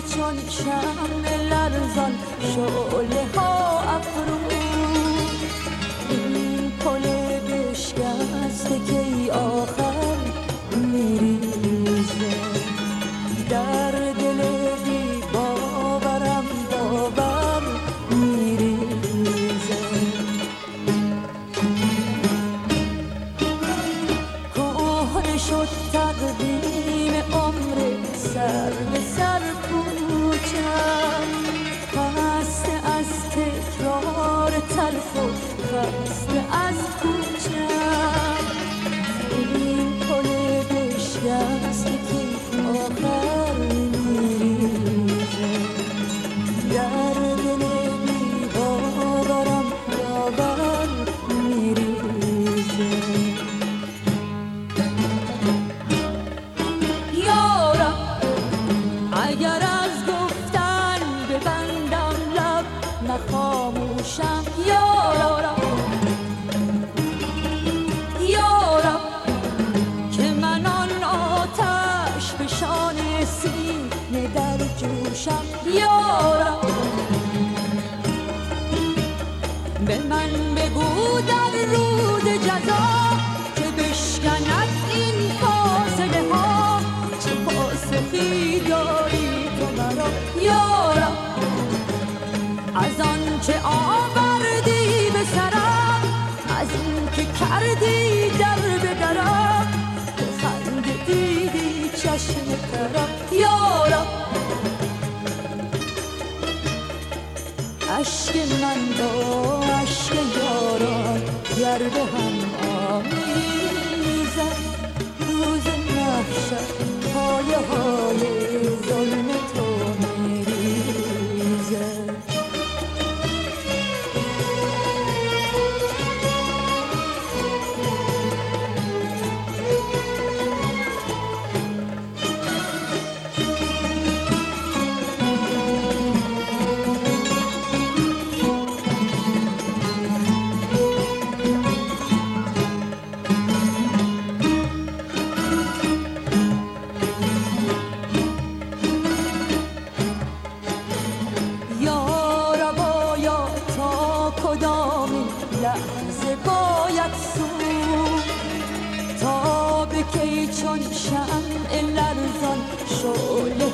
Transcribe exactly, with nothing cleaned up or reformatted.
چون شمع لرزان شعله ها افروخت. این پل بشکسته که ای آخر میریزه در دل بی باورم باور میریزه. کهنه شد تقویم عمر سر به سر کوچم، خسته از تکرار تلخ و خسته از کوچم. این پل بشکسته که آخر میریزه در دل بی باورم باور میریزه. یارم اگر از گفتن ببندم لب نخاموشم. یارم یارم که من آن آتش فشان سینه در جوشم. یارم به من بگو در رود جزا که بشکند این فاصله ها، چه فاسقی داری تو مرا. یارم از آن چه آوردی به سرم، از این که کردی در به درم، تو خنده دیدی چشم ترم. یارم عشق من با عشق یاران گر به هم آمیزد، روز محشر پایه های ظلم تو میریزد. لحظه باید سود تا به کی چون شمع لرزان شعله